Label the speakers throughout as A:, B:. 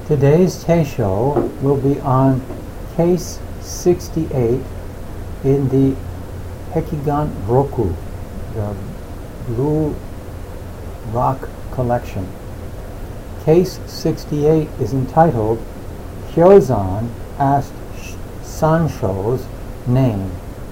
A: Today's Teisho will be on case 68 in the Hekigan Roku, the Blue Rock Collection. Case 68 is entitled Hyozan asked Sansho's name.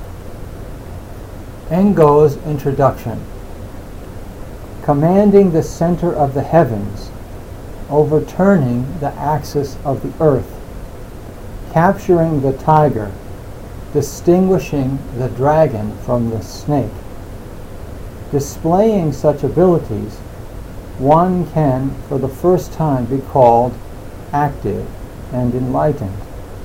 A: Engo's introduction. Commanding the center of the heavens, overturning the axis of the earth, capturing the tiger, distinguishing the dragon from the snake. Displaying such abilities, one can for the first time be called active and enlightened.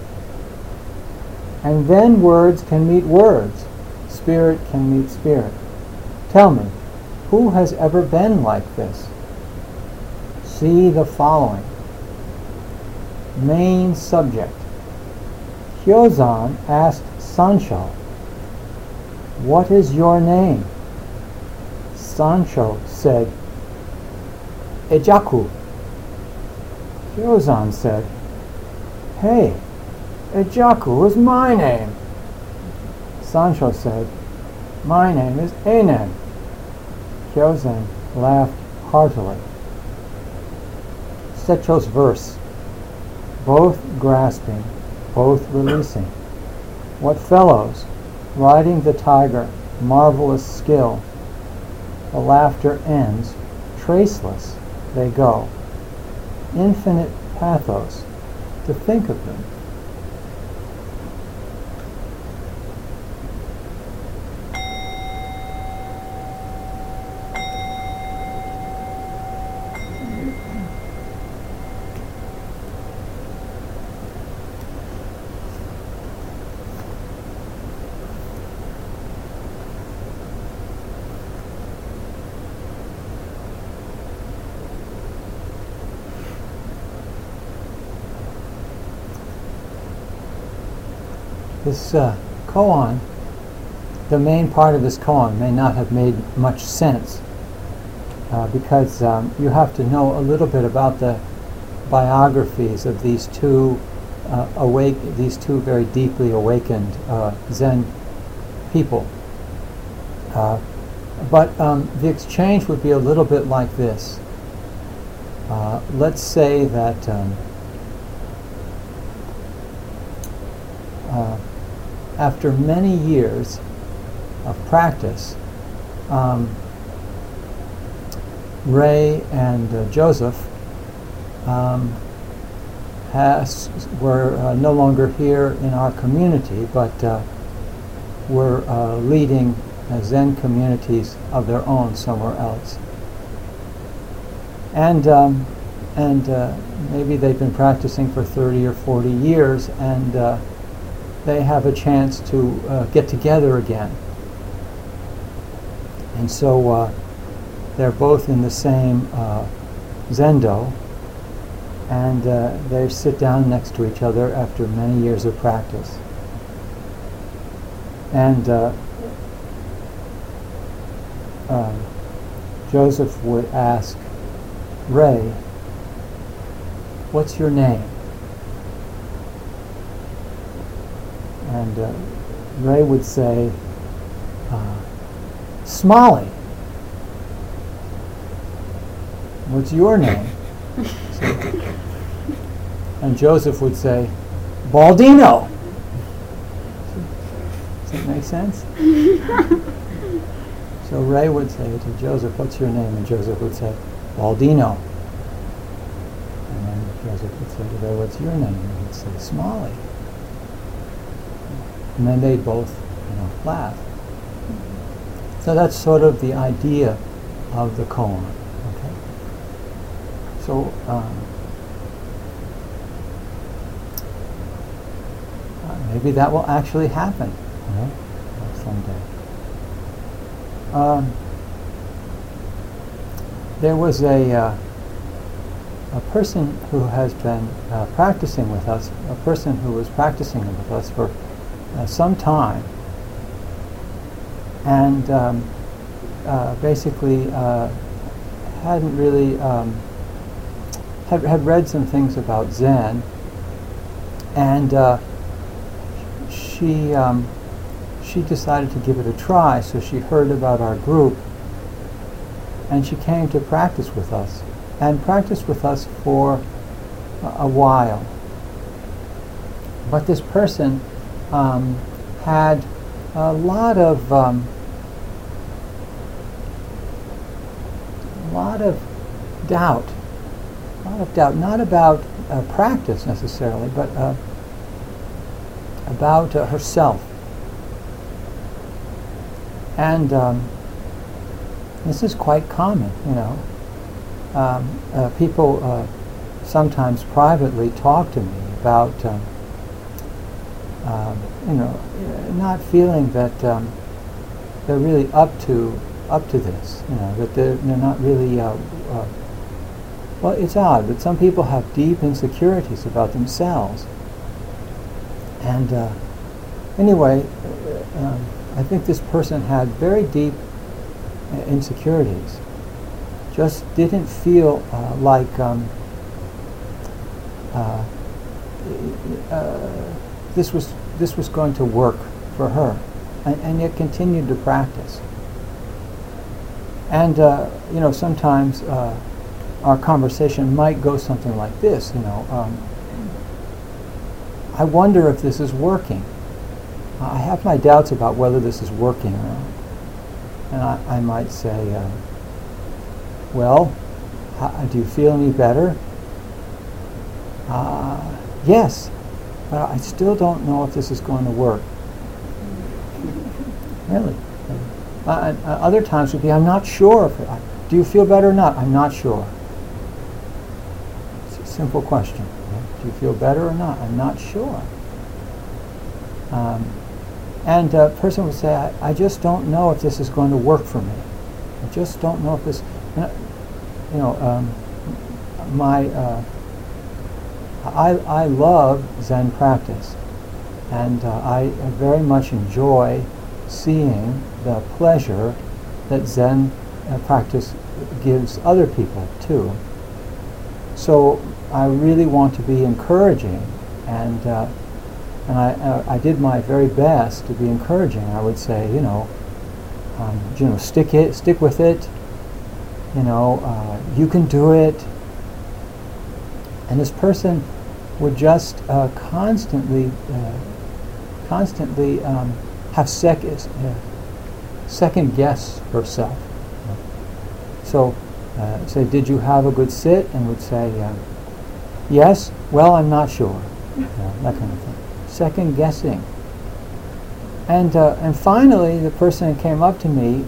A: And then words can meet words, spirit can meet spirit. Tell me, who has ever been like this? See the following. Main subject. Hyozan asked Sansho, "What is your name?" Sansho said, "Ejaku." Hyozan said, "Hey, Ejaku is my name." Sansho said, "My name is Einen." Hyozan laughed heartily. Secho's verse, both grasping, both releasing. What fellows, riding the tiger, marvelous skill. The laughter ends, traceless they go. Infinite pathos to think of them. This koan, the main part of this koan may not have made much sense because you have to know a little bit about the biographies of these two very deeply awakened Zen people. But the exchange would be a little bit like this. Let's say that after many years of practice, Ray and Joseph were no longer here in our community, but were leading Zen communities of their own somewhere else. And maybe they've been practicing for 30 or 40 years, and they have a chance to get together again. And so they're both in the same zendo, and they sit down next to each other after many years of practice. And Joseph would ask Ray, "What's your name?" And Ray would say, "Smalley." "What's your name?" And Joseph would say, "Baldino." Does that make sense? So Ray would say to Joseph, "What's your name?" And Joseph would say, "Baldino." And then Joseph would say to Ray, "What's your name?" And he'd say, "Smalley." And then they'd both, laugh. So that's sort of the idea of the koan. Okay. So maybe that will actually happen, someday. There was a person who has been practicing with us, a person who was practicing with us for some time, and basically hadn't really had read some things about Zen, and she decided to give it a try. So she heard about our group, and she came to practice with us, and practiced with us for a while. But this person had a lot of doubt, not about practice necessarily, but about herself. And this is quite common, you know. People sometimes privately talk to me about, you know, not feeling that they're really up to this, you know, that they're not really. Well, it's odd, but some people have deep insecurities about themselves. And anyway, I think this person had very deep insecurities. Just didn't feel like this was going to work for her, and yet continued to practice. And you know, sometimes our conversation might go something like this. You know, I wonder if this is working. I have my doubts about whether this is working or not. And I might say, well, do you feel any better? Yes, but I still don't know if this is going to work. Really. Other times would be, I'm not sure. Do you feel better or not? I'm not sure. It's a simple question. Do you feel better or not? I'm not sure. And a person would say, I just don't know if this is going to work for me. I just don't know if this, you know, I love Zen practice, and I very much enjoy seeing the pleasure that Zen practice gives other people too. So I really want to be encouraging, and I did my very best to be encouraging. I would say, you know, stick with it. You know, you can do it. And this person would just constantly have second guess herself. So, say, did you have a good sit? And would say, yes. Well, I'm not sure. That kind of thing. Second guessing. And finally, the person came up to me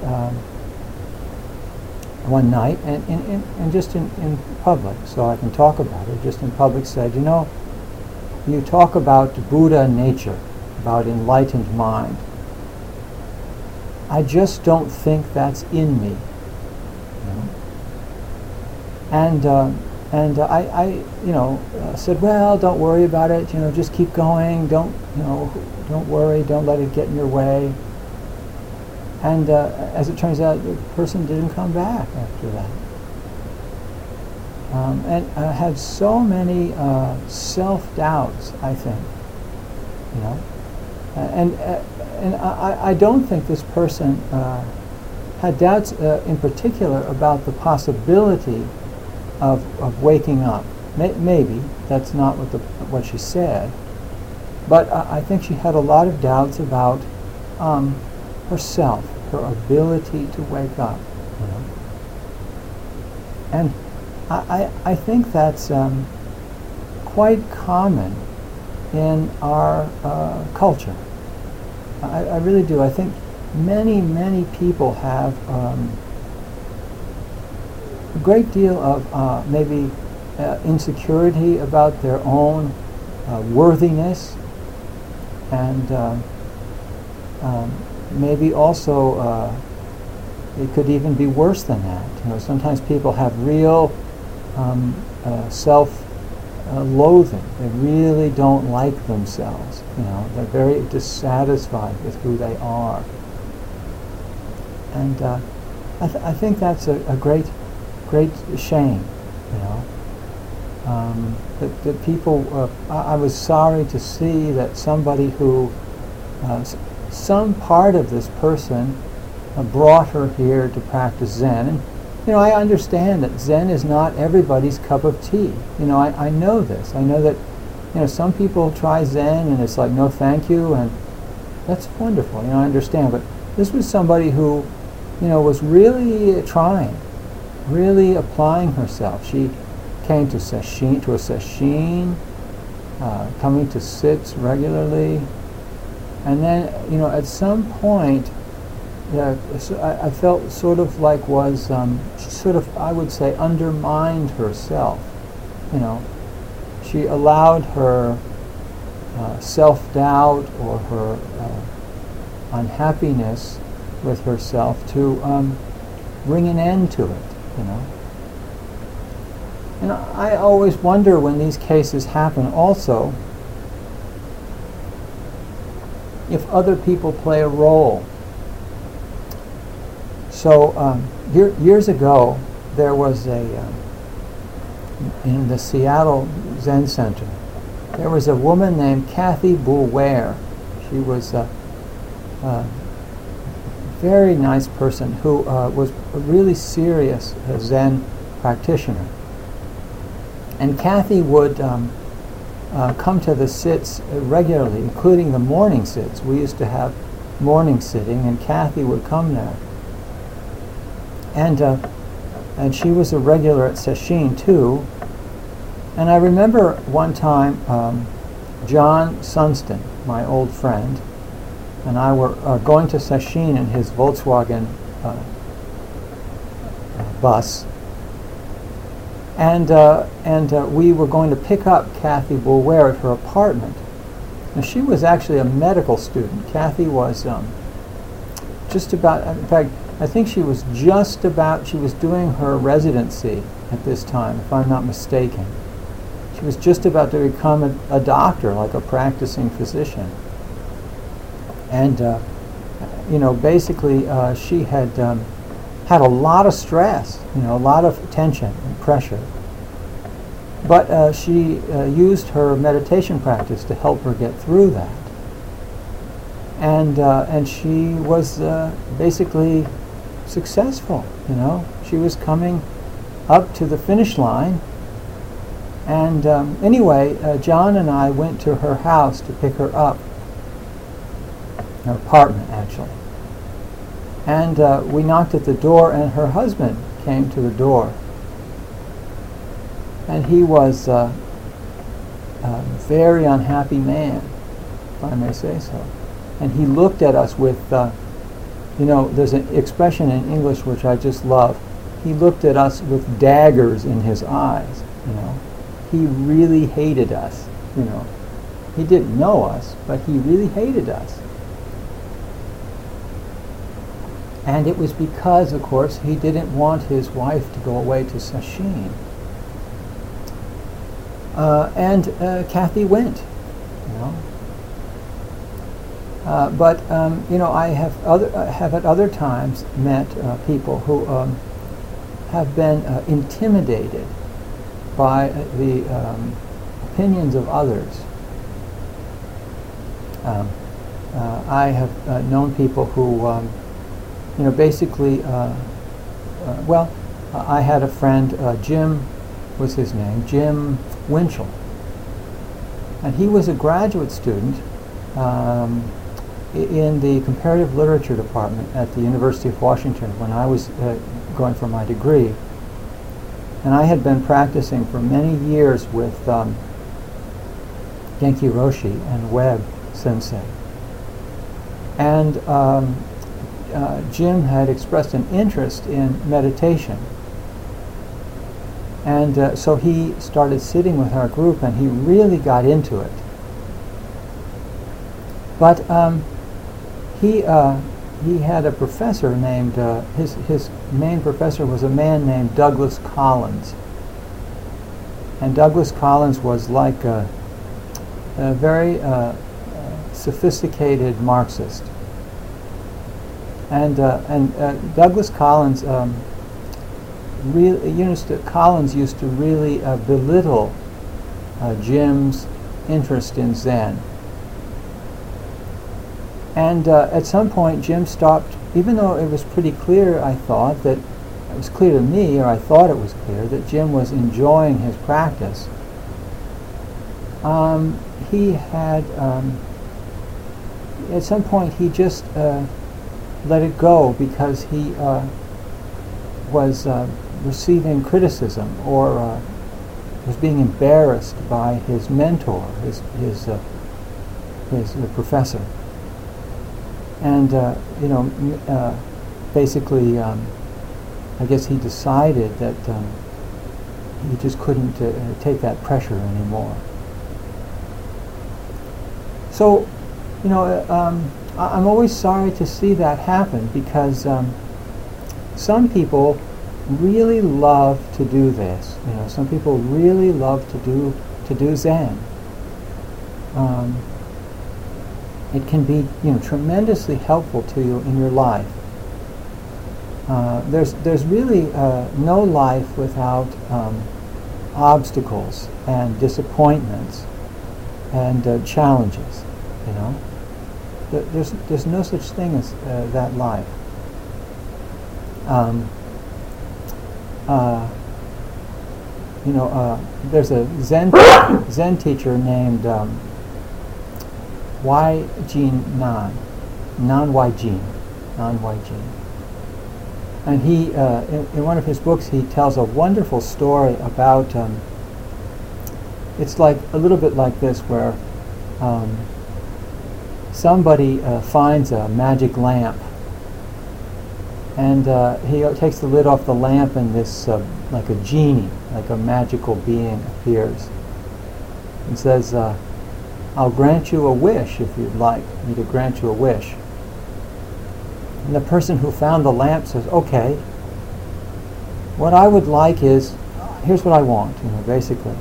A: one night, and just in public, so I can talk about it, just in public, said, you know, you talk about Buddha nature, about enlightened mind. I just don't think that's in me. You know? And I you know, said, well, don't worry about it. You know, just keep going. Don't worry. Don't let it get in your way. And as it turns out, the person didn't come back after that. And I had so many self-doubts, I think. You know, and I don't think this person had doubts in particular about the possibility of waking up. Maybe that's not what she said, but I think she had a lot of doubts about herself, her ability to wake up. You know? And I think that's quite common in our culture. I really do. I think many people have a great deal of maybe insecurity about their own worthiness, and maybe also it could even be worse than that. You know, sometimes people have real self-loathing. They really don't like themselves. You know, they're very dissatisfied with who they are, and I think that's a great shame. You know, That people, I was sorry to see that somebody who, some part of this person brought her here to practice Zen. And, I understand that Zen is not everybody's cup of tea. I know this. I know that, some people try Zen and it's like, no thank you, and that's wonderful. I understand. But this was somebody who, was really trying, really applying herself. She came to a sesshin, coming to sits regularly. And then, at some point, I felt sort of like I would say, undermined herself. She allowed her self-doubt or her unhappiness with herself to bring an end to it, And I always wonder when these cases happen also if other people play a role. So years ago, there was in the Seattle Zen Center, there was a woman named Kathy Boulware. She was a very nice person who was a really serious Zen practitioner. And Kathy would come to the sits regularly, including the morning sits. We used to have morning sitting, and Kathy would come there. And she was a regular at sesshin too. And I remember one time John Sunston, my old friend, and I were going to sesshin in his Volkswagen bus. And we were going to pick up Kathy Boulware at her apartment. Now, she was actually a medical student. Kathy was just about, in fact, I think she was doing her residency at this time, if I'm not mistaken. She was just about to become a doctor, like a practicing physician. And, basically she had had a lot of stress, a lot of tension and pressure. But she used her meditation practice to help her get through that. And she was basically successful, She was coming up to the finish line. And anyway, John and I went to her house to pick her up, her apartment actually. And we knocked at the door, and her husband came to the door. And he was a very unhappy man, if I may say so. And he looked at us with, there's an expression in English which I just love. He looked at us with daggers in his eyes, He really hated us, He didn't know us, but he really hated us. And it was because, of course, he didn't want his wife to go away to sesshin. And Kathy went, But I have at other times met people who have been intimidated by the opinions of others. I have known people who, basically, I had a friend, Jim was his name, Jim Winchell, and he was a graduate student in the comparative literature department at the University of Washington when I was going for my degree. And I had been practicing for many years with Genki Roshi and Webb Sensei. And Jim had expressed an interest in meditation. And so he started sitting with our group, and he really got into it. But he had a professor named, his main professor was a man named Douglas Collins. And Douglas Collins was like a very sophisticated Marxist. And Douglas Collins Collins used to really belittle Jim's interest in Zen. And at some point, Jim stopped, even though it was pretty clear, I thought, that it was clear to me, or I thought it was clear, that Jim was enjoying his practice. He had, at some point, he just let it go because he was receiving criticism or was being embarrassed by his mentor, his professor. And basically, I guess he decided that he just couldn't take that pressure anymore. So, I'm always sorry to see that happen because some people really love to do this. Some people really love to do Zen. It can be, tremendously helpful to you in your life. There's really no life without obstacles and disappointments and challenges. There's no such thing as that life. There's a Zen teacher named Y-Jin Nan Y-Jin. And he, in one of his books, he tells a wonderful story about, it's like a little bit like this, where somebody finds a magic lamp, and he takes the lid off the lamp, and this, like a genie, like a magical being appears and says, I'll grant you a wish if you'd like me to grant you a wish. And the person who found the lamp says, okay, what I would like is, here's what I want, basically.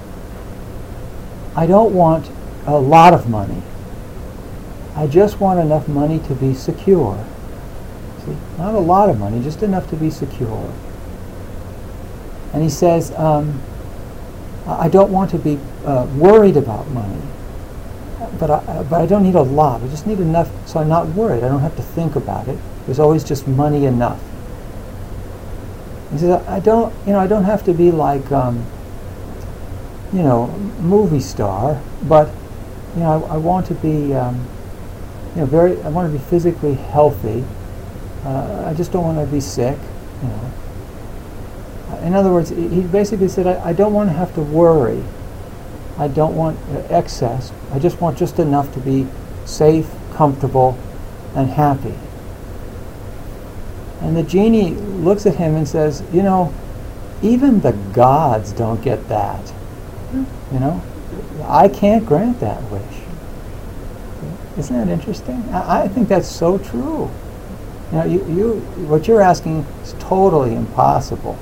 A: I don't want a lot of money. I just want enough money to be secure. See, not a lot of money, just enough to be secure. And he says, I don't want to be worried about money. But I don't need a lot. I just need enough so I'm not worried. I don't have to think about it. There's always just money enough. He says, I don't have to be like, movie star, but, I want to be, I want to be physically healthy. I just don't want to be sick, In other words, he basically said, I don't want to have to worry. I don't want excess. I just want just enough to be safe, comfortable, and happy. And the genie looks at him and says, even the gods don't get that. I can't grant that wish. Isn't that interesting? I think that's so true. What you're asking is totally impossible.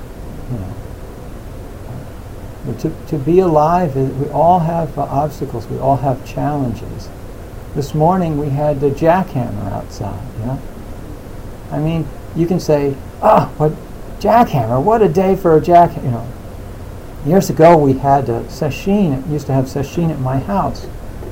A: To be alive, we all have obstacles. We all have challenges. This morning we had the jackhammer outside. I mean, you can say, what jackhammer? What a day for a jackhammer! Years ago we had sesshin. Used to have sesshin at my house.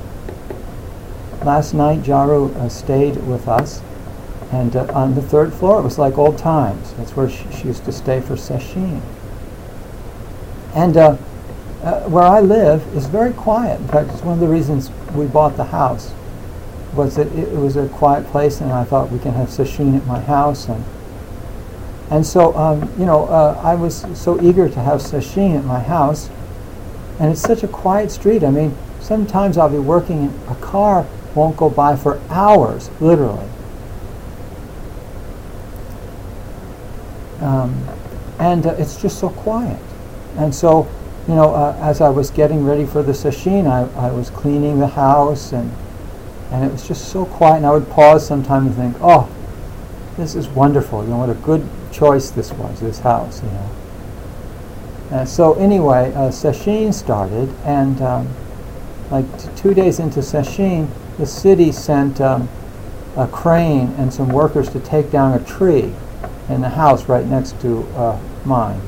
A: Last night Jaru stayed with us, and on the third floor it was like old times. That's where she used to stay for sesshin. And where I live is very quiet. In fact, it's one of the reasons we bought the house, was that it was a quiet place, and I thought we can have sesshin at my house. And so, I was so eager to have sesshin at my house, and it's such a quiet street. I mean, sometimes I'll be working and a car won't go by for hours, literally. And it's just so quiet. And so, as I was getting ready for the sesshin, I was cleaning the house, and it was just so quiet. And I would pause sometime and think, oh, this is wonderful. What a good choice this was, this house, So anyway, sesshin started, and 2 days into sesshin, the city sent a crane and some workers to take down a tree. in the house right next to mine.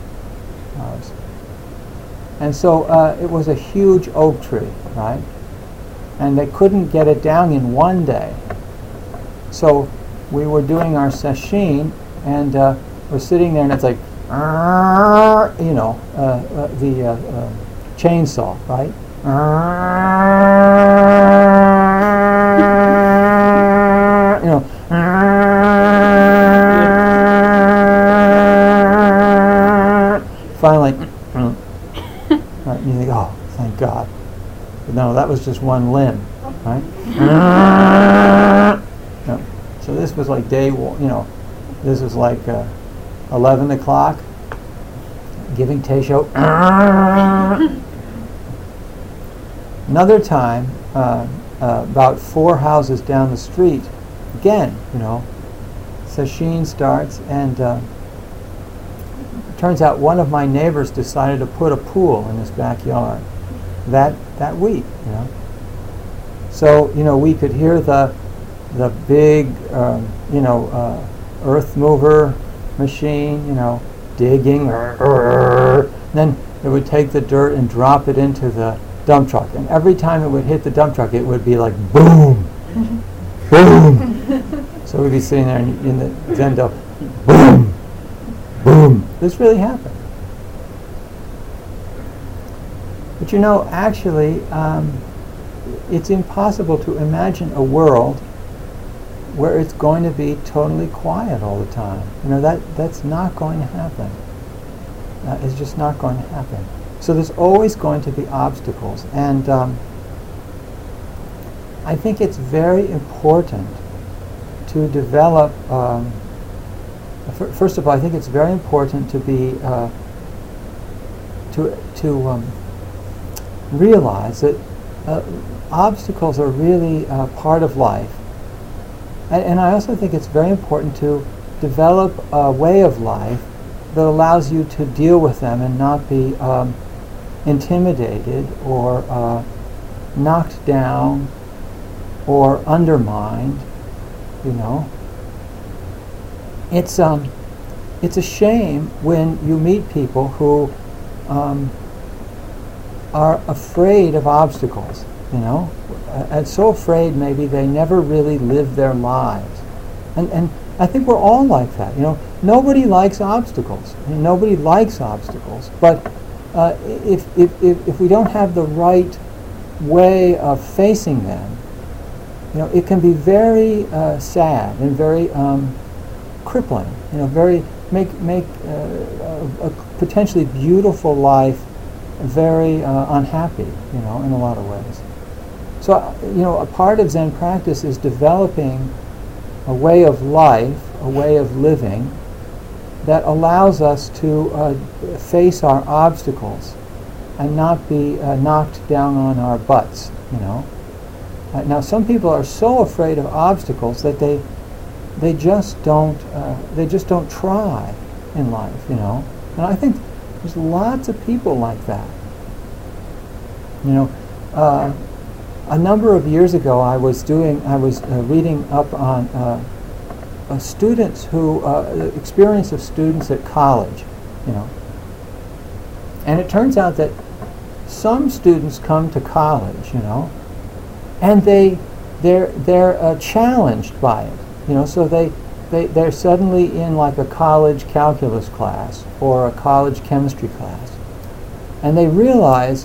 A: And so it was a huge oak tree, right? And they couldn't get it down in one day. So we were doing our sesshin, and we're sitting there, and it's like, you know, the chainsaw, right? You know, finally, right, you think, oh, thank God. But no, that was just one limb, right? No. So this was like day one, you know, this was like 11 o'clock, giving Teisho. Another time, about 4 houses down the street, again, you know, sesshin starts, and turns out one of my neighbors decided to put a pool in his backyard that week, you know. So, you know, we could hear the big, you know, earth mover machine, you know, digging. Then it would take the dirt and drop it into the dump truck. And every time it would hit the dump truck, it would be like boom, boom. So we'd be sitting there in the zendo, boom, boom. This really happened. But you know, actually, it's impossible to imagine a world where it's going to be totally quiet all the time. You know, that's not going to happen. It's just not going to happen. So there's always going to be obstacles. And I think it's very important to develop, first of all, I think it's very important to be, to realize that obstacles are really part of life. And I also think it's very important to develop a way of life that allows you to deal with them and not be intimidated or knocked down or undermined, you know. It's a shame when you meet people who are afraid of obstacles, you know, and so afraid maybe they never really live their lives. And I think we're all like that, you know. Nobody likes obstacles. I mean, nobody likes obstacles. But if we don't have the right way of facing them, you know, it can be very sad and very crippling. You know, very make a potentially beautiful life very unhappy. You know, in a lot of ways. So you know, a part of Zen practice is developing a way of life, a way of living that allows us to face our obstacles and not be knocked down on our butts, you know. Now, some people are so afraid of obstacles that they just don't try in life, you know. And I think there's lots of people like that. You know, a number of years ago, I was reading up on students who the experience of students at college, you know. And it turns out that some students come to college, you know, and they're challenged by it, you know. So they're suddenly in like a college calculus class or a college chemistry class, and they realize,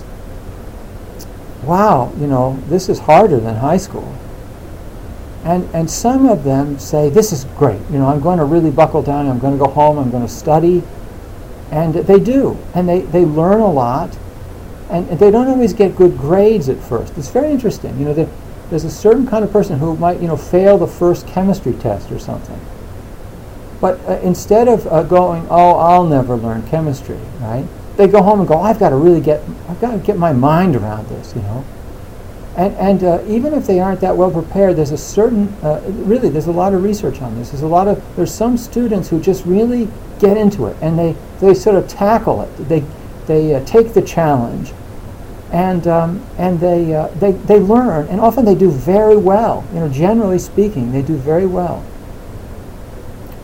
A: wow, you know, this is harder than high school. And some of them say, this is great, you know, I'm going to really buckle down, I'm going to go home, I'm going to study. And they do. And they learn a lot. And they don't always get good grades at first. It's very interesting. You know, there's a certain kind of person who might, you know, fail the first chemistry test or something. But instead of going, oh, I'll never learn chemistry, right? They go home and go, I've got to get my mind around this, you know. And even if they aren't that well prepared, there's a certain, really, there's a lot of research on this. There's some students who just really get into it, and they sort of tackle it. They take the challenge, and they learn, and often they do very well. You know, generally speaking, they do very well.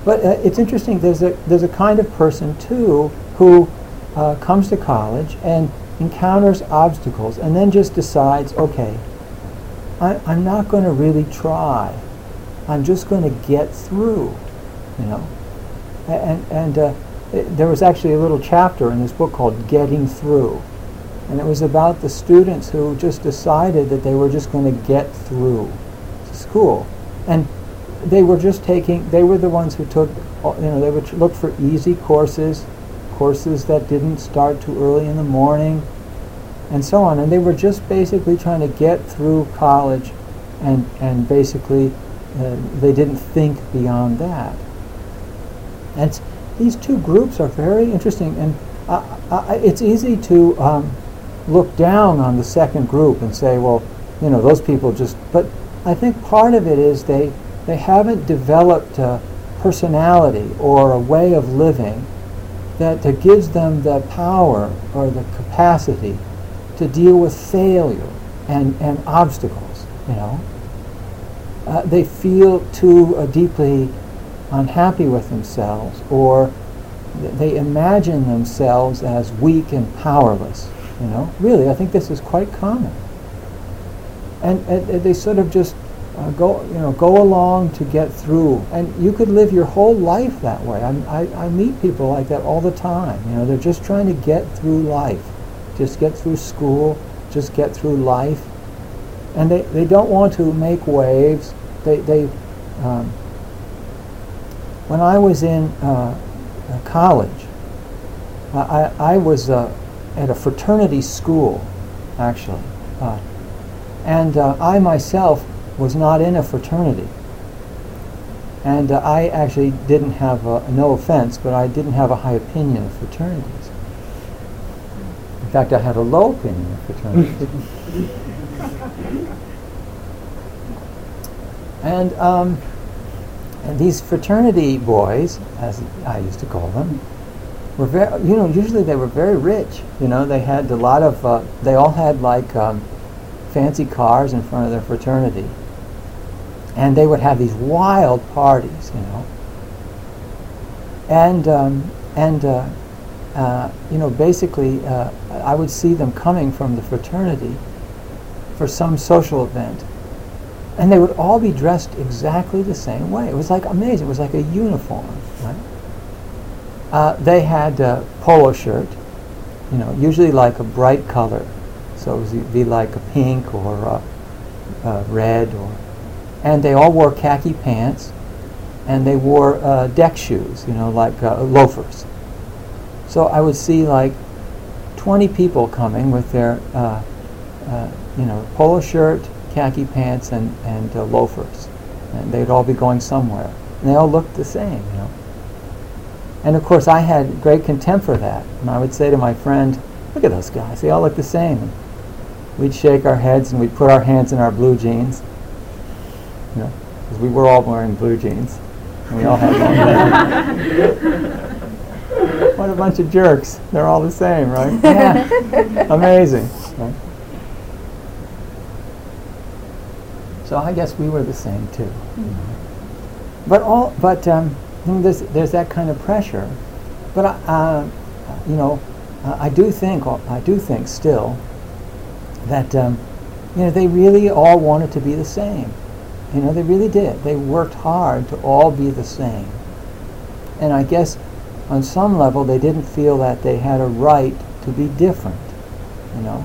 A: But it's interesting. There's a kind of person too who comes to college and encounters obstacles, and then just decides, okay, I'm not going to really try. I'm just going to get through, you know. And there was actually a little chapter in this book called "Getting Through," and it was about the students who just decided that they were just going to get through school, and they were just taking. They were the ones who took, you know, they would look for easy courses that didn't start too early in the morning, and so on. And they were just basically trying to get through college, and basically they didn't think beyond that. And these two groups are very interesting, and it's easy to look down on the second group and say, well, you know, those people just. But I think part of it is they haven't developed a personality or a way of living that gives them the power or the capacity to deal with failure and obstacles, you know. They feel too deeply unhappy with themselves, or they imagine themselves as weak and powerless, you know. Really, I think this is quite common. And they sort of just go along to get through. And you could live your whole life that way. I meet people like that all the time. You know, they're just trying to get through life, just get through school, just get through life. And they don't want to make waves. When I was in college, I was at a fraternity school, actually. And I myself was not in a fraternity. And I actually didn't have, no offense, but I didn't have a high opinion of fraternities. In fact, I had a low opinion of fraternities. And these fraternity boys, as I used to call them, were very, you know, usually they were very rich. You know, they had a lot of, they all had like fancy cars in front of their fraternity. And they would have these wild parties, you know. And you know, basically, I would see them coming from the fraternity for some social event. And they would all be dressed exactly the same way. It was like amazing. It was like a uniform, right? They had a polo shirt, you know, usually like a bright color. So it would be like a pink or a red, and they all wore khaki pants, and they wore deck shoes, you know, like loafers. So I would see like 20 people coming with their, you know, polo shirt, khaki pants, and loafers, and they'd all be going somewhere, and they all looked the same, you know. And of course, I had great contempt for that, and I would say to my friend, "Look at those guys; they all look the same." And we'd shake our heads, and we'd put our hands in our blue jeans, you know, because we were all wearing blue jeans, and we all had long hair. What a bunch of jerks! They're all the same, right? Yeah, amazing. Right? So I guess we were the same too. Mm-hmm. But you know, there's that kind of pressure. But you know, I do think still that you know, they really all wanted to be the same. You know, they really did. They worked hard to all be the same. And I guess on some level they didn't feel that they had a right to be different. You know.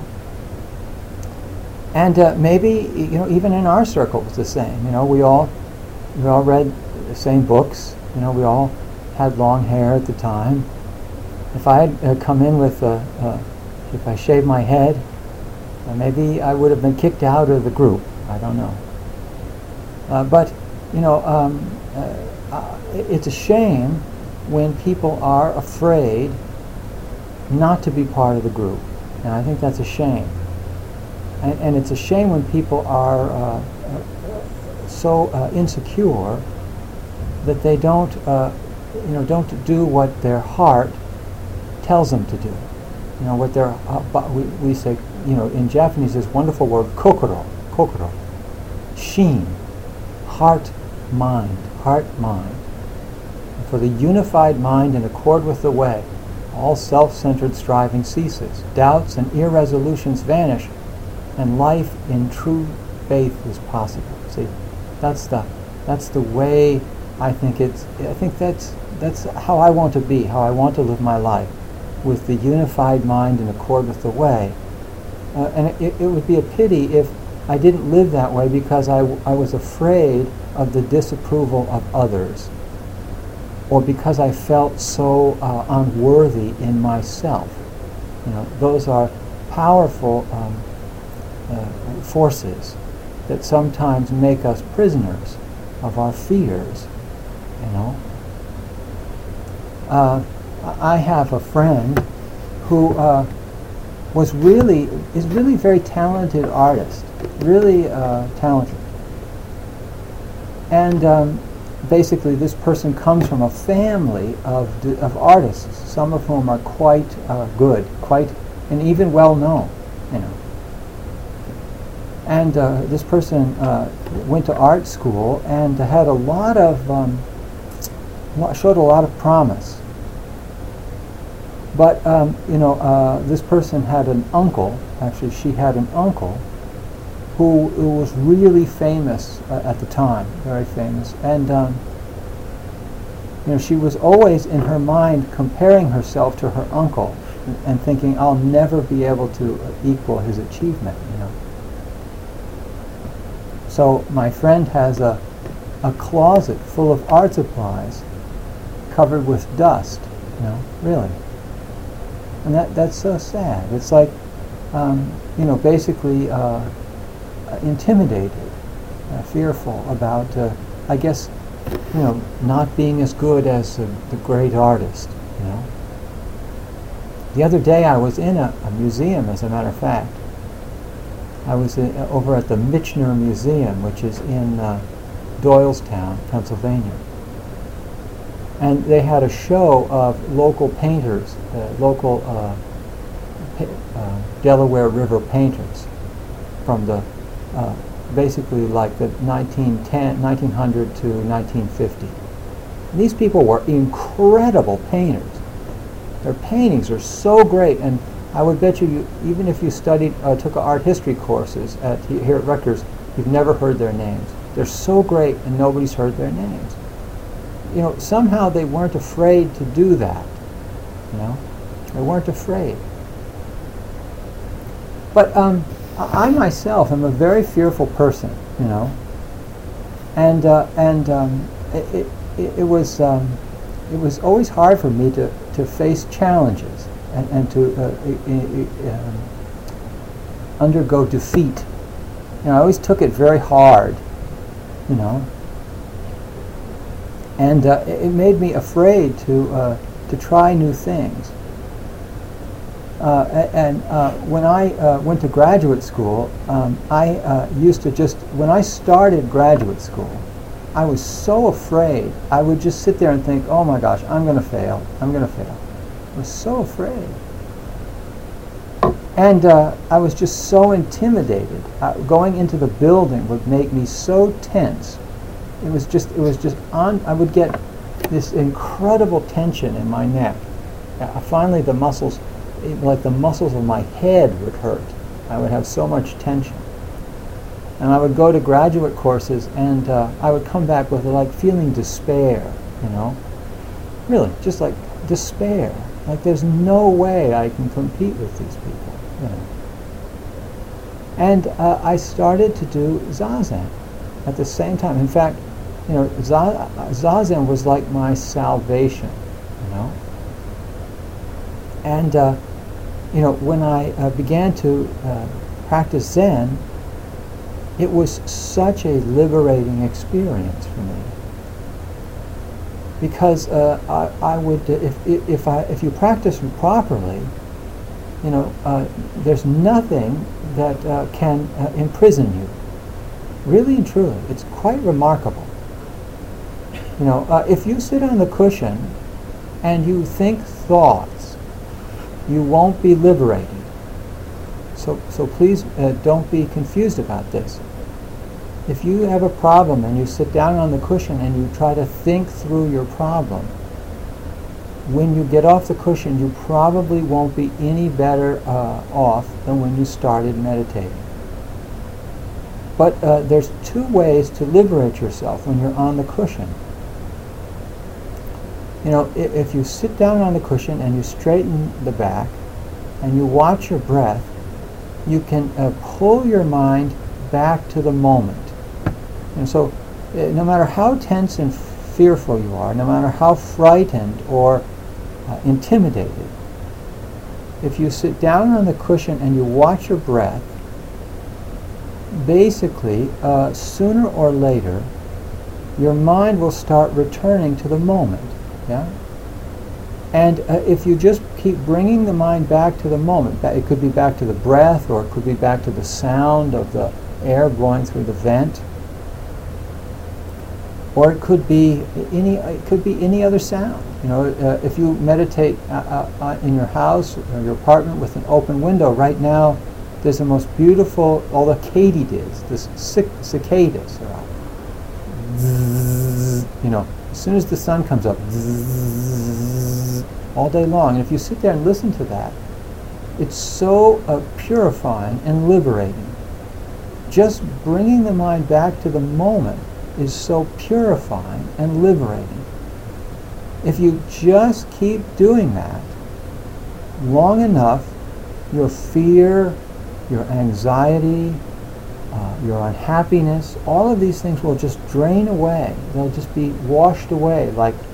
A: And maybe, you know, even in our circle it was the same. You know, we all read the same books. You know, we all had long hair at the time. If I had come in with, if I shaved my head, maybe I would have been kicked out of the group. I don't know. But, you know, it's a shame when people are afraid not to be part of the group. And I think that's a shame. And it's a shame when people are so insecure that they don't, you know, don't do what their heart tells them to do. You know, what their we say, you know, in Japanese, this wonderful word kokoro, shin, heart, mind, And for the unified mind in accord with the way, all self-centered striving ceases, doubts and irresolutions vanish, and life in true faith is possible. See, that's the way I think that's how I want to be, how I want to live my life, with the unified mind in accord with the way. And it would be a pity if I didn't live that way because I was afraid of the disapproval of others, or because I felt so unworthy in myself. Those are powerful forces that sometimes make us prisoners of our fears. I have a friend who is really very talented artist, really talented. And basically this person comes from a family of artists, some of whom are quite good, and even well known, And this person went to art school and had showed a lot of promise. But this person had an uncle. Actually, she had an uncle who was really famous at the time, very famous, and she was always in her mind comparing herself to her uncle and thinking, I'll never be able to equal his achievement. So my friend has a closet full of art supplies covered with dust, really. And that's so sad. It's like, basically intimidated, fearful about, I guess, not being as good as the great artist, The other day I was in a museum, as a matter of fact. I was over at the Michener Museum, which is in Doylestown, Pennsylvania. And they had a show of local painters, local Delaware River painters from the basically like the 1900 to 1950. And these people were incredible painters. Their paintings are so great, and I would bet you even if you took art history courses here at Rutgers, you've never heard their names. They're so great, and nobody's heard their names. Somehow they weren't afraid to do that. They weren't afraid. But I myself am a very fearful person, and it was always hard for me to face challenges and to undergo defeat. I always took it very hard, and it made me afraid to try new things. When I went to graduate school, I used to when I started graduate school, I was so afraid. I would just sit there and think, oh my gosh, I'm going to fail. I'm going to fail. I was so afraid. And I was just so intimidated. Going into the building would make me so tense. It was just I would get this incredible tension in my neck. Finally, the muscles of my head would hurt. I would have so much tension. And I would go to graduate courses, and I would come back with feeling despair, really, just like despair. Like there's no way I can compete with these people, And I started to do Zazen at the same time. In fact, Zazen was like my salvation, And when I began to practice Zen, it was such a liberating experience for me. Because I would, if you practice properly, there's nothing that can imprison you. Really and truly, it's quite remarkable. If you sit on the cushion and you think thoughts, you won't be liberated. So please don't be confused about this. if you have a problem and you sit down on the cushion and you try to think through your problem, when you get off the cushion, you probably won't be any better off than when you started meditating. But there's two ways to liberate yourself when you're on the cushion. You know, if you sit down on the cushion and you straighten the back and you watch your breath, you can pull your mind back to the moment. And so no matter how tense and fearful you are, no matter how frightened or intimidated, if you sit down on the cushion and you watch your breath, basically, sooner or later, your mind will start returning to the moment. Yeah? And if you just keep bringing the mind back to the moment, it could be back to the breath, or it could be back to the sound of the air blowing through the vent, or it could be any other sound. You know, if you meditate in your house or your apartment with an open window, right now there's the most beautiful, all the katydids, the cicadas are out. You know, as soon as the sun comes up, all day long. And if you sit there and listen to that, it's so purifying and liberating. Just bringing the mind back to the moment is so purifying and liberating. If you just keep doing that long enough, your fear, your anxiety, your unhappiness, all of these things will just drain away. They'll just be washed away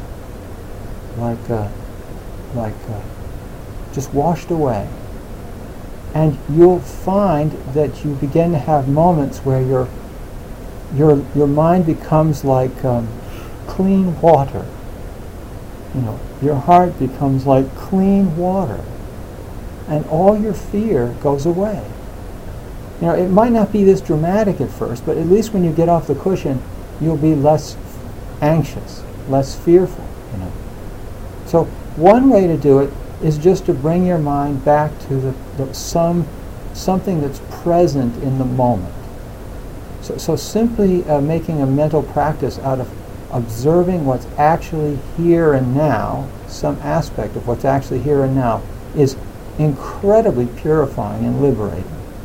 A: just washed away. And you'll find that you begin to have moments where your mind becomes like clean water. You know, your heart becomes like clean water, and all your fear goes away. You know, it might not be this dramatic at first, but at least when you get off the cushion, you'll be less anxious, less fearful. You know. So one way to do it is just to bring your mind back to something that's present in the moment. So simply making a mental practice out of observing what's actually here and now, some aspect of what's actually here and now, is incredibly purifying and liberating.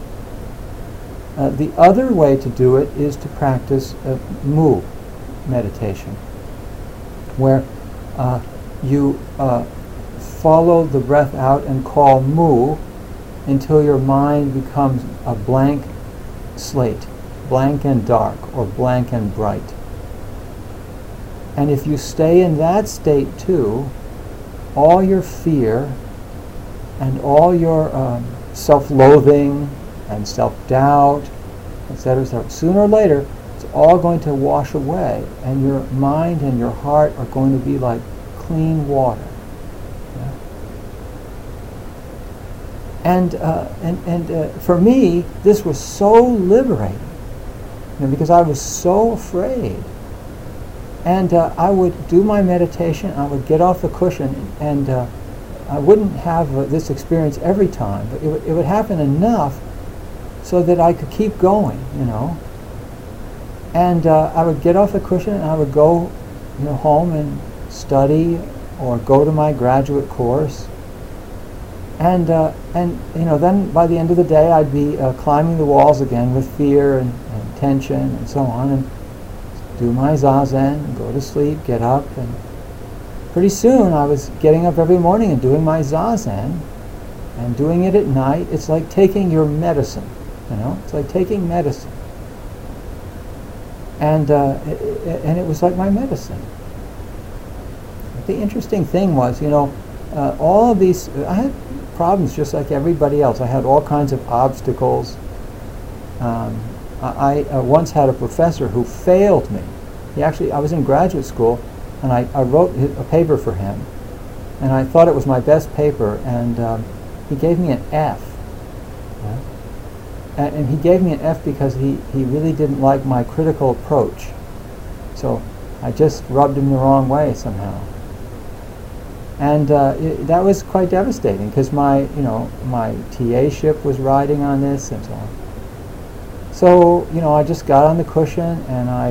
A: The other way to do it is to practice mu meditation, where you follow the breath out and call mu until your mind becomes a blank slate, blank and dark, or blank and bright. And if you stay in that state too, all your fear and all your self-loathing and self-doubt, etc., sooner or later, it's all going to wash away, and your mind and your heart are going to be like clean water. Yeah? And for me, this was so liberating, you know, because I was so afraid. And I would do my meditation, I would get off the cushion, and I wouldn't have this experience every time, but it would happen enough so that I could keep going, you know. And I would get off the cushion and I would go, you know, home and study or go to my graduate course. And you know, then by the end of the day I'd be climbing the walls again with fear and tension and so on, and do my zazen, go to sleep, get up, and pretty soon I was getting up every morning and doing my zazen, and doing it at night. It's like taking your medicine, you know. It's like taking medicine, and it was like my medicine. The interesting thing was, you know, all of these, I had problems just like everybody else. I had all kinds of obstacles. I once had a professor who failed me. I was in graduate school, and I wrote a paper for him, and I thought it was my best paper, and he gave me an F. Yeah? And he gave me an F because he really didn't like my critical approach. So I just rubbed him the wrong way somehow. And that was quite devastating, because my TA-ship was riding on this and so on. So, I just got on the cushion and I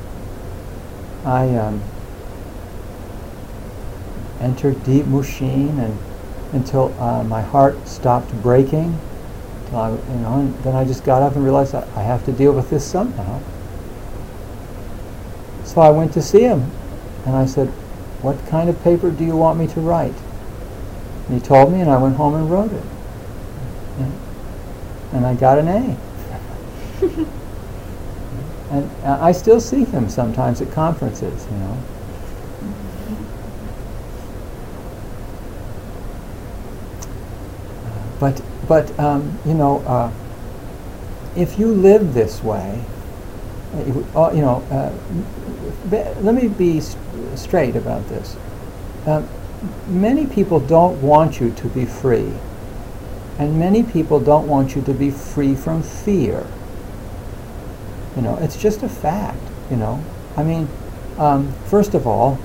A: entered deep Mushin and until my heart stopped breaking. And then I just got up and realized I have to deal with this somehow. So I went to see him and I said, "What kind of paper do you want me to write?" And he told me, and I went home and wrote it. And I got an A. And I still see him sometimes at conferences, But if you live this way, let me be straight about this. Many people don't want you to be free, and many people don't want you to be free from fear. It's just a fact. First of all,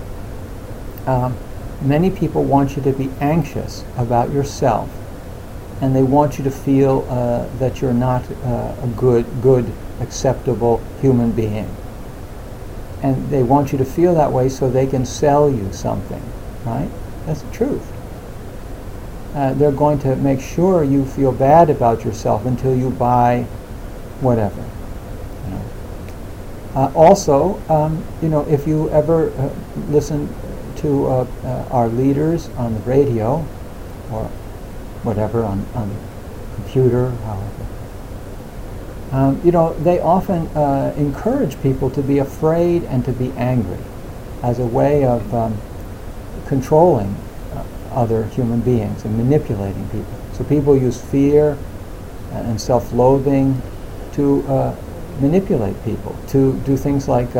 A: many people want you to be anxious about yourself, and they want you to feel that you're not a good, acceptable human being. And they want you to feel that way so they can sell you something, right? That's the truth. They're going to make sure you feel bad about yourself until you buy whatever. Also, if you ever listen to our leaders on the radio or whatever on the computer, however, they often encourage people to be afraid and to be angry as a way of controlling other human beings and manipulating people. So people use fear and self-loathing to manipulate people, to do things like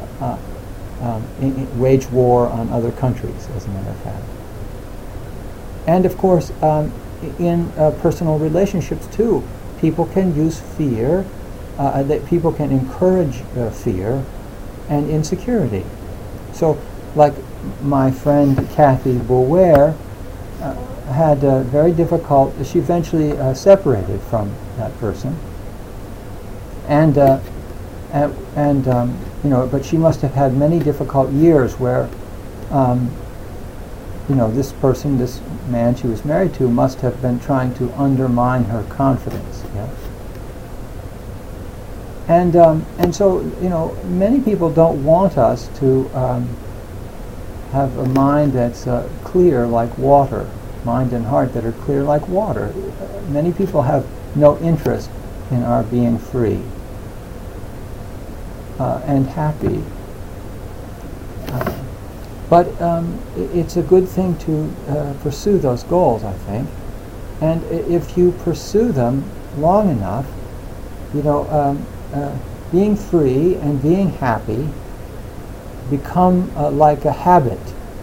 A: wage war on other countries, as a matter of fact. And of course, in personal relationships too, people can use fear, that people can encourage fear and insecurity. So, like my friend Kathy Boulware had very difficult, she eventually separated from that person. But she must have had many difficult years where, this person, this man she was married to, must have been trying to undermine her confidence. Yeah? And so, many people don't want us to have a mind that's clear like water, mind and heart that are clear like water. Many people have no interest in our being free and happy. But it's a good thing to pursue those goals, I think. And if you pursue them long enough, being free and being happy become like a habit.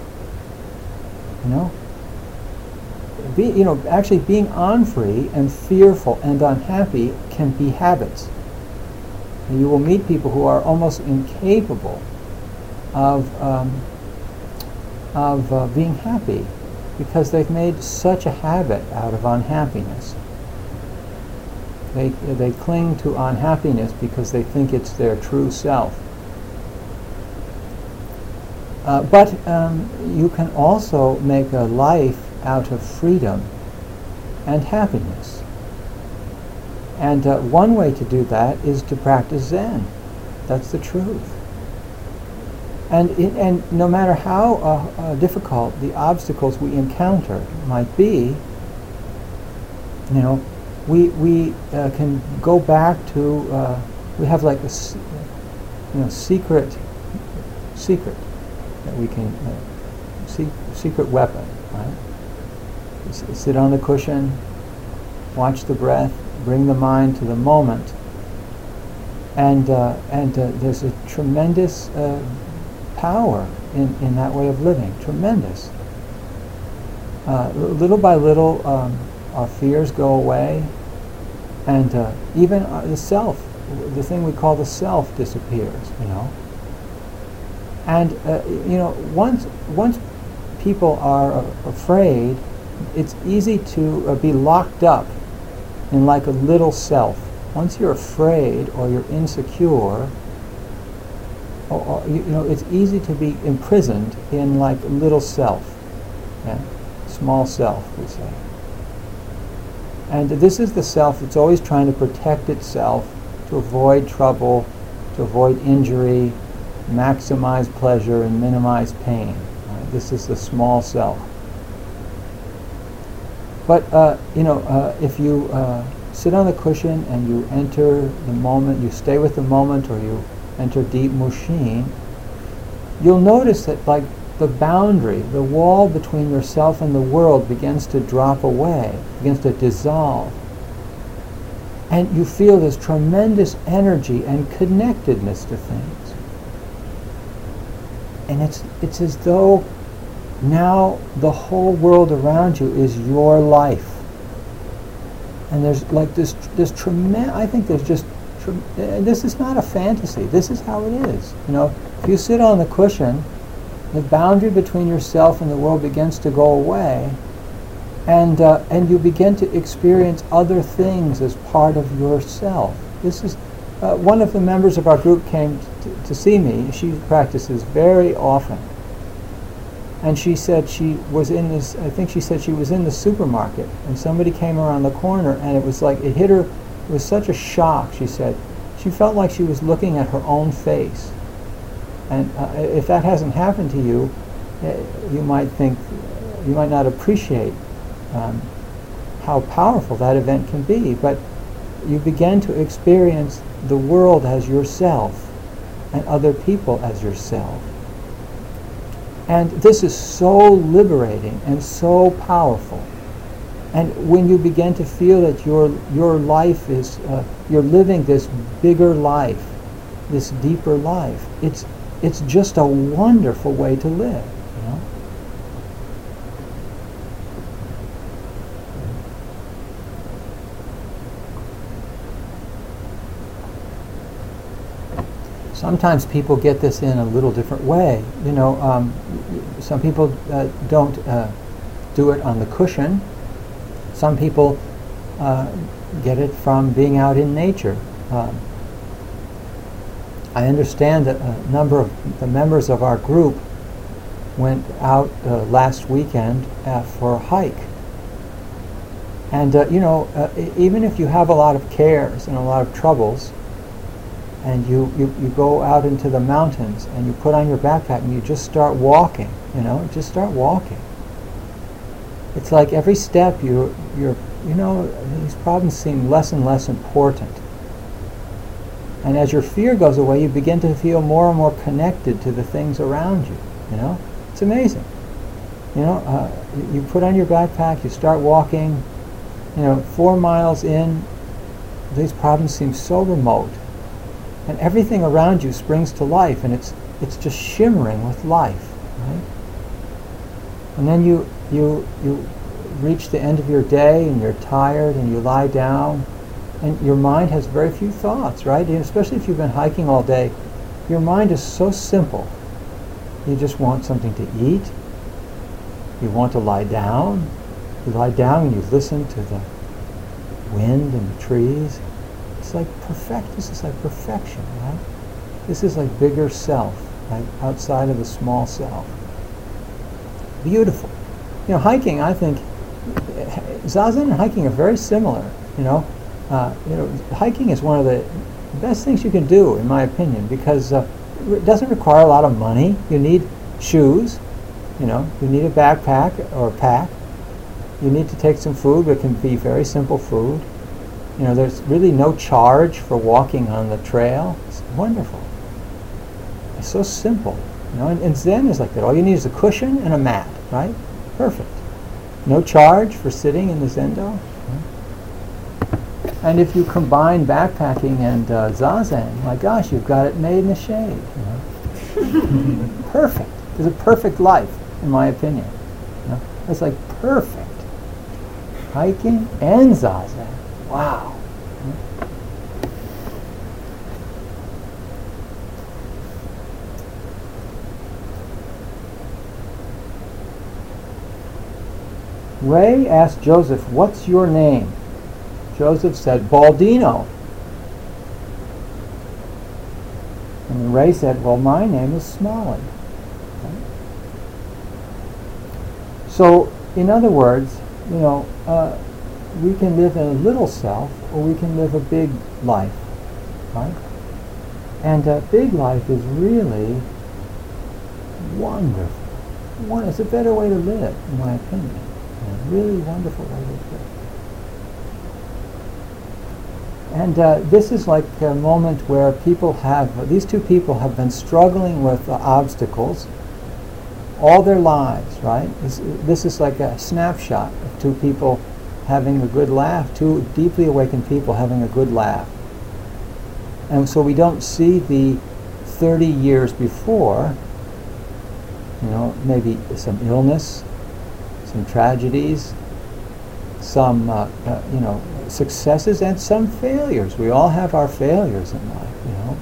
A: Actually being unfree and fearful and unhappy can be habits. And you will meet people who are almost incapable of being happy because they've made such a habit out of unhappiness. They cling to unhappiness because they think it's their true self. But you can also make a life out of freedom and happiness. And one way to do that is to practice Zen. That's the truth. And no matter how difficult the obstacles we encounter might be, we can go back to, we have like a secret that we can, secret weapon, right? Sit on the cushion, watch the breath, bring the mind to the moment, and there's a tremendous power in that way of living, tremendous. Little by little, our fears go away, and even the self, the thing we call the self, disappears. And once people are afraid, it's easy to be locked up in like a little self, once you're afraid or you're insecure, or it's easy to be imprisoned in like little self, small self, we say. And this is the self that's always trying to protect itself, to avoid trouble, to avoid injury, maximize pleasure and minimize pain. This is the small self. But if you sit on the cushion and you enter the moment, you stay with the moment, or you enter deep mushin, you'll notice that like the boundary, the wall between yourself and the world begins to drop away, begins to dissolve. And you feel this tremendous energy and connectedness to things. And it's as though now the whole world around you is your life. And there's like this tremendous, I think there's just, this is not a fantasy, this is how it is. If you sit on the cushion, the boundary between yourself and the world begins to go away, and you begin to experience other things as part of yourself. This is, one of the members of our group came to see me. She practices very often. And she said she was in this, I think she said she was in the supermarket, and somebody came around the corner, and it was like, it hit her, it was such a shock, she said. She felt like she was looking at her own face. And if that hasn't happened to you, you might think, you might not appreciate how powerful that event can be. But you begin to experience the world as yourself and other people as yourself. And this is so liberating and so powerful. And when you begin to feel that your life is, you're living this bigger life, this deeper life, it's just a wonderful way to live, Sometimes people get this in a little different way. Some people don't do it on the cushion. Some people get it from being out in nature. I understand that a number of the members of our group went out last weekend for a hike. And even if you have a lot of cares and a lot of troubles, and you go out into the mountains and you put on your backpack and you just start walking, just start walking. It's like every step these problems seem less and less important. And as your fear goes away, you begin to feel more and more connected to the things around you, It's amazing. You put on your backpack, you start walking, 4 miles in, these problems seem so remote. And everything around you springs to life, and it's just shimmering with life, right? And then you reach the end of your day, and you're tired, and you lie down, and your mind has very few thoughts, right? Especially if you've been hiking all day, your mind is so simple. You just want something to eat. You want to lie down. You lie down and you listen to the wind and the trees. It's like this is like perfection, right? This is like bigger self, right? Outside of the small self. Beautiful. Hiking, I think, Zazen and hiking are very similar, hiking is one of the best things you can do, in my opinion, because it doesn't require a lot of money. You need shoes, you need a backpack or a pack. You need to take some food, but it can be very simple food. There's really no charge for walking on the trail. It's wonderful. It's so simple. And Zen is like that. All you need is a cushion and a mat, right? Perfect. No charge for sitting in the Zendo. And if you combine backpacking and Zazen, my gosh, you've got it made in the shade. Perfect. It's a perfect life, in my opinion. It's like perfect. Hiking and Zazen. Wow. Ray asked Joseph, "What's your name?" Joseph said, "Baldino." And Ray said, well, my name is Smalley. Right? So, in other words, we can live in a little self, or we can live a big life, right? And a big life is really wonderful. It's a better way to live, in my opinion. A really wonderful way to live. And this is like a moment where these two people have been struggling with obstacles all their lives, right? This is like a snapshot of two people having a good laugh, two deeply awakened people having a good laugh. And so we don't see the 30 years before, maybe some illness, some tragedies, some, successes and some failures. We all have our failures in life,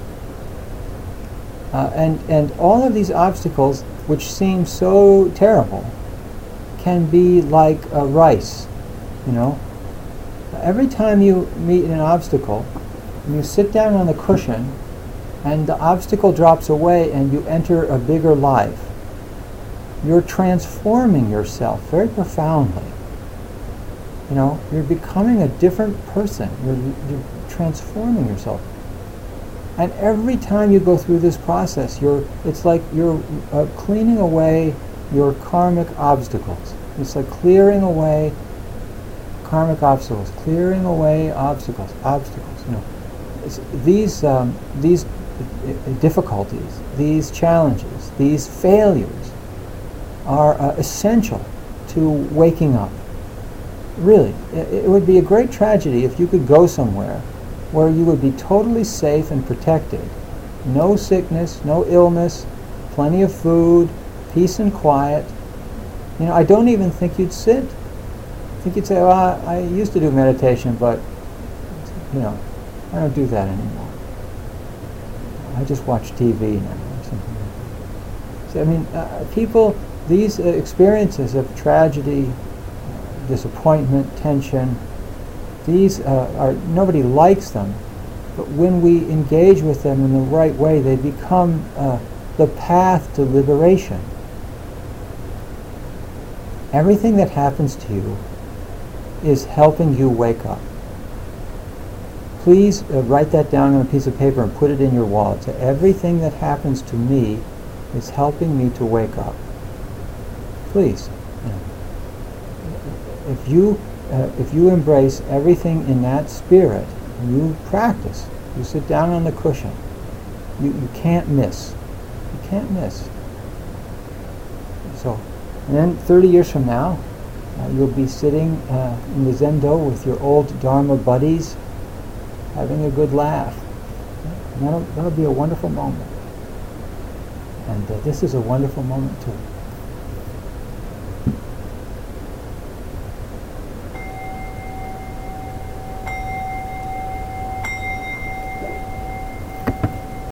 A: and all of these obstacles, which seem so terrible, can be like rice, Every time you meet an obstacle, you sit down on the cushion, and the obstacle drops away, and you enter a bigger life. You're transforming yourself very profoundly. You're becoming a different person. You're transforming yourself. And every time you go through this process, it's like you're cleaning away your karmic obstacles. It's like clearing away karmic obstacles, clearing away obstacles. These difficulties, these challenges, these failures are essential to waking up. Really, it would be a great tragedy if you could go somewhere where you would be totally safe and protected. No sickness, no illness, plenty of food, peace and quiet. I don't even think you'd sit. I think you'd say, well, I used to do meditation, but, I don't do that anymore. I just watch TV now or something like that. So, people, these experiences of tragedy, disappointment, tension, these nobody likes them, but when we engage with them in the right way, they become the path to liberation. Everything that happens to you is helping you wake up. Please write that down on a piece of paper and put it in your wallet. So everything that happens to me is helping me to wake up. Please. If you embrace everything in that spirit, you practice, you sit down on the cushion, you can't miss. You can't miss. So, and then 30 years from now, you'll be sitting in the Zendo with your old Dharma buddies, having a good laugh. And that'll be a wonderful moment. And this is a wonderful moment too.